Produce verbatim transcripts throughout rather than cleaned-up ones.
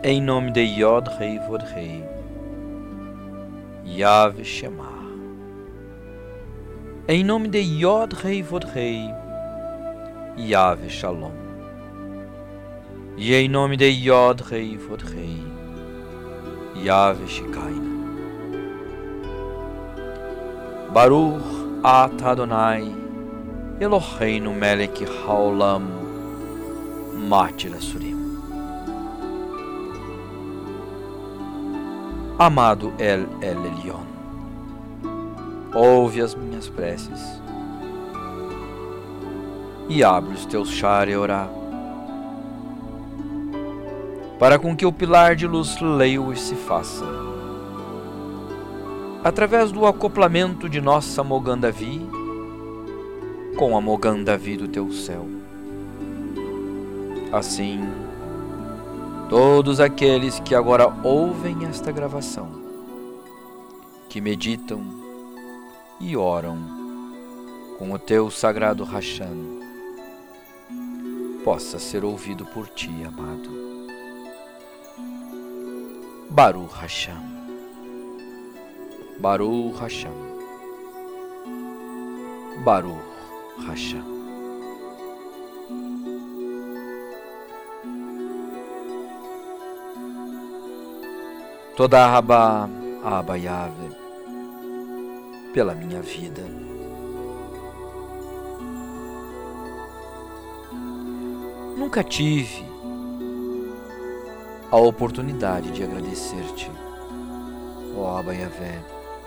Em nome de Yod Rei Vod Rei, Yahvé Shemar. Em nome de Yod Rei Vod Rei, Yahvé Shalom. E em nome de Yod Rei Vod Rei, Yahvé Shikaina. Baruch Atah Adonai Eloheinu Melech Haolam Matir Asurim. Amado El El Elyon, ouve as minhas preces e abre os teus Sha'arei Orah, para com que o pilar de luz leio se faça, através do acoplamento de nossa Mogandavi com a Mogandavi do teu céu. Assim, todos aqueles que agora ouvem esta gravação, que meditam e oram com o teu sagrado Hashan, possa ser ouvido por ti, amado. Baruch Hashem, Baruch Hashem, Baruch Hashem. Toda Rabá Abba Yahvé pela minha vida. Nunca tive a oportunidade de agradecer-te, ó Abba Yahvé,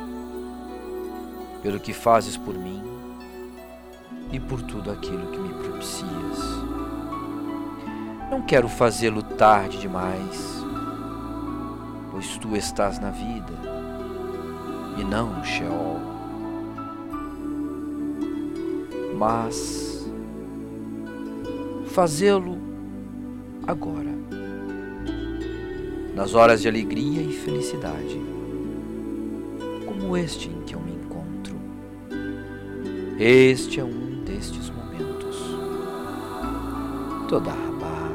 pelo que fazes por mim e por tudo aquilo que me propicias. Não quero fazê-lo tarde demais, pois tu estás na vida e não no Sheol. Mas fazê-lo agora, nas horas de alegria e felicidade, como este em que eu me encontro. Este é um destes momentos. Toda Rabá,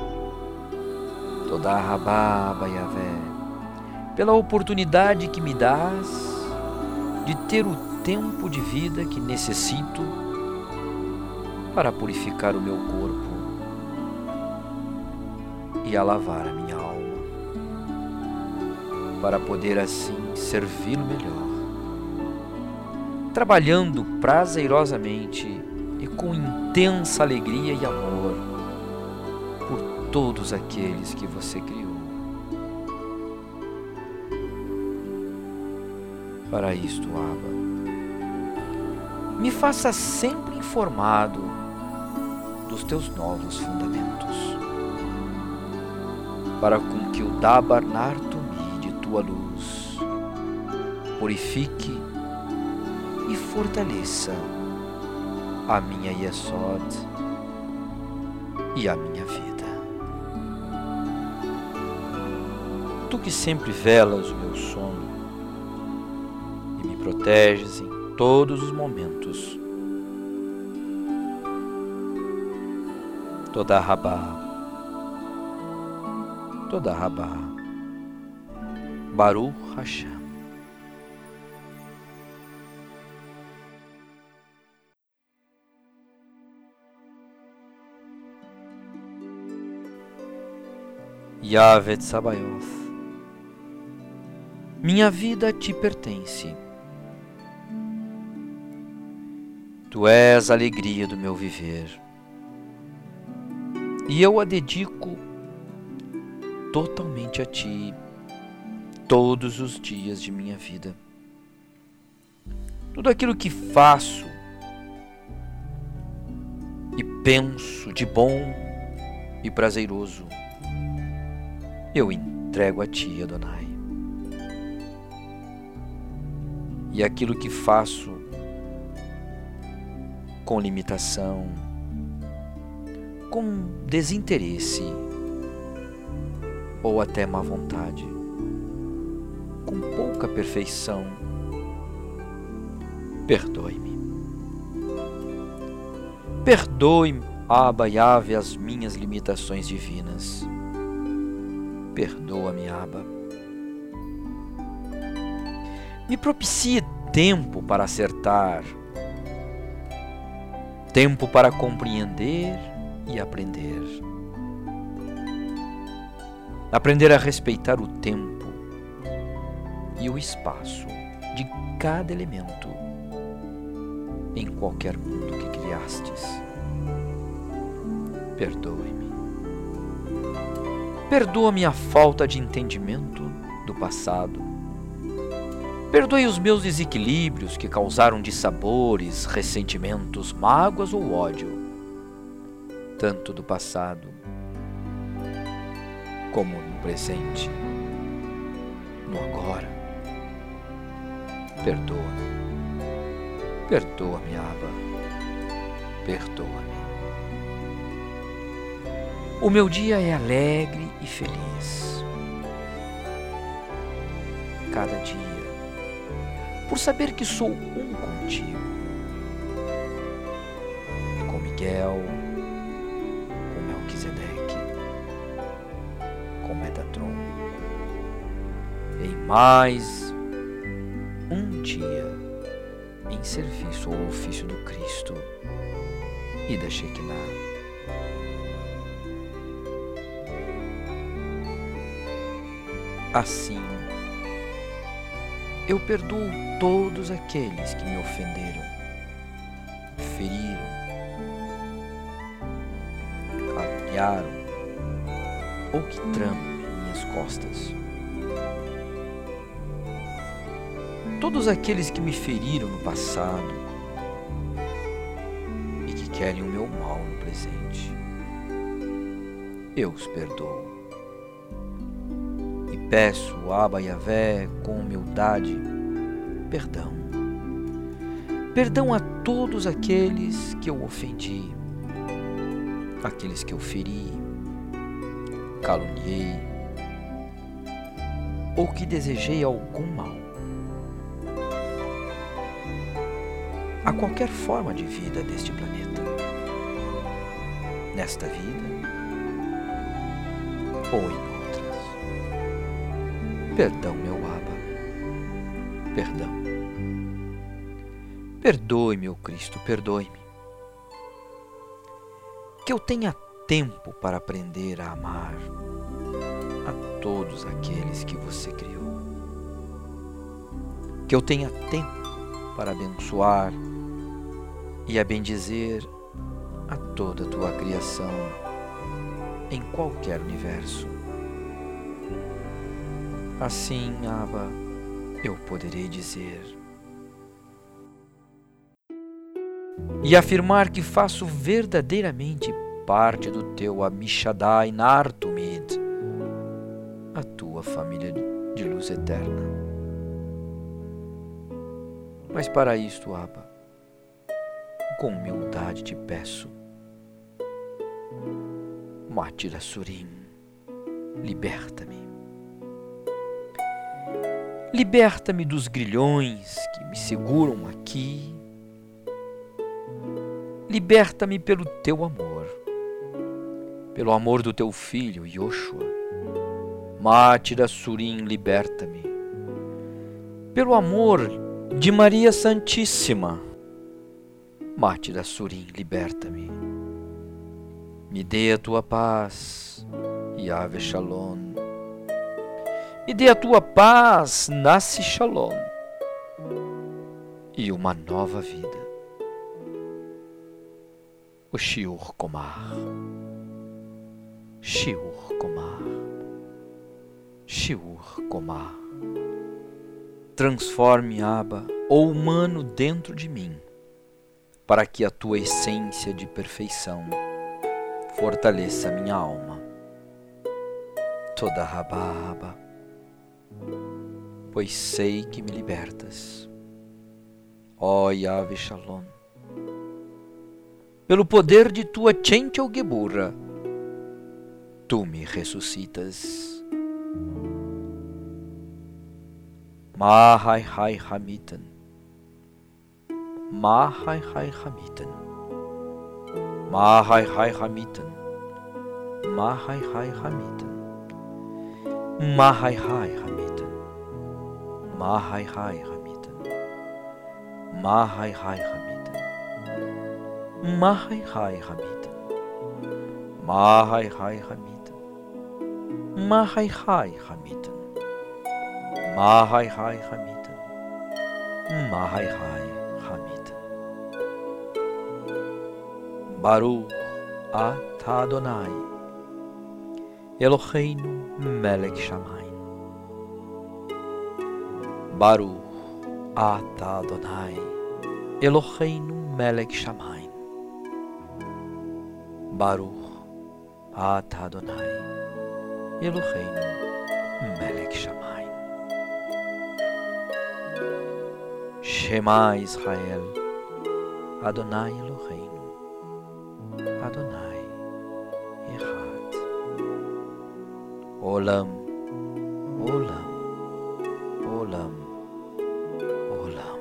toda Rabá Abba Yahvé, pela oportunidade que me dás de ter o tempo de vida que necessito para purificar o meu corpo e alavar a minha alma, para poder assim servi-lo melhor, trabalhando prazerosamente e com intensa alegria e amor por todos aqueles que você criou. Para isto, Abba, me faça sempre informado dos teus novos fundamentos, para com que o Dabar Nartumi de tua luz purifique e fortaleça a minha Yesod e a minha vida. Tu que sempre velas o meu sono e me proteges em todos os momentos. Toda Rabá, toda Rabá, Baruch Hashem. Yahvé Tsabaoth, minha vida te pertence. Tu és a alegria do meu viver, e eu a dedico totalmente a ti todos os dias de minha vida. Tudo aquilo que faço e penso de bom e prazeroso, eu entrego a ti, Adonai. E aquilo que faço com limitação, com desinteresse ou até má vontade, com pouca perfeição, perdoe-me. Perdoe-me, Abba Yahvé, as minhas limitações divinas. Perdoa-me, Abba. Me propicie tempo para acertar, tempo para compreender e aprender. Aprender a respeitar o tempo e o espaço de cada elemento em qualquer mundo que criastes. Perdoe-me. Perdoa-me a falta de entendimento do passado. Perdoe os meus desequilíbrios que causaram dissabores, ressentimentos, mágoas ou ódio, tanto do passado como no presente, no agora. Perdoa-me. Perdoa-me, Abba. Perdoa-me. O meu dia é alegre e feliz. Cada dia, por saber que sou um contigo, com Miguel, com Melquisedeque, com Metatron, em mais um dia em serviço ao ofício do Cristo e da Shekinah. Assim, eu perdoo todos aqueles que me ofenderam, feriram, caluniaram ou que tramam em minhas costas. Todos aqueles que me feriram no passado e que querem o meu mal no presente, eu os perdoo. E peço, Abba Yahvé, com humildade, perdão. Perdão a todos aqueles que eu ofendi, aqueles que eu feri, caluniei ou que desejei algum mal. A qualquer forma de vida deste planeta, nesta vida ou em outras. Perdão, meu Abba, perdão. Perdoe, meu Cristo, perdoe-me. Que eu tenha tempo para aprender a amar a todos aqueles que você criou. Que eu tenha tempo para abençoar e a bendizer a toda a tua criação em qualquer universo. Assim, Abba, eu poderei dizer e afirmar que faço verdadeiramente parte do teu Amishadai Nartumid, a tua família de luz eterna. Mas para isto, Abba, com humildade te peço, Matira Surim, liberta-me. Liberta-me dos grilhões que me seguram aqui. Liberta-me pelo teu amor, pelo amor do teu filho, Yoshua. Matira Surim, liberta-me. Pelo amor de Maria Santíssima, Matira Surim, liberta-me. Me dê a tua paz, Yahvé Shalom. Me dê a tua paz, Nasce Shalom, e uma nova vida. O Shiur Komar, Shiur Komar, Shiur Komar. Transforme, Abba, o humano dentro de mim, para que a tua essência de perfeição fortaleça minha alma. Toda Rabá, Abba, pois sei que me libertas. Ó Yahvé Shalom, pelo poder de tua Chentel Geburah, tu me ressuscitas. Mahai Hai Hamitan, Mahai Hai Hamitan, Mahai Hai Hamitan, Mahai Hai Hamitan. Mahai Hai Hamiten, Mahai Hai Hamiten, Mahai Hai Hamiten, Mahai Hai Hamiten, Mahai Hai Hamiten, Mahai Hai Hamiten, Mahai Hai Hamiten, Mahai Hai Hamiten. Baruch atah Adonai Eloheinu melech shamayim. Baruch atah Adonai Eloheinu melech shamayim. Baruch atah Adonai Eloheinu melech shamayim. Shema Israel, Adonai Eloheinu, Adonai Echad. Olam, Olam, Olam, Olam.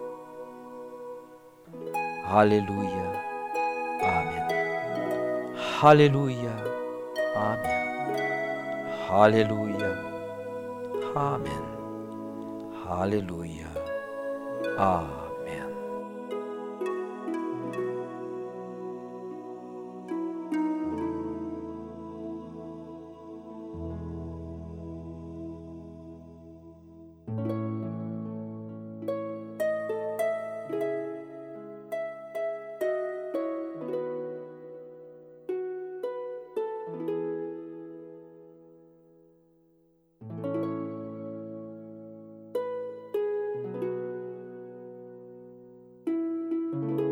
Aleluia, Amém. Aleluia, Amém. Aleluia, Amém. Aleluia, Amém. Thank you.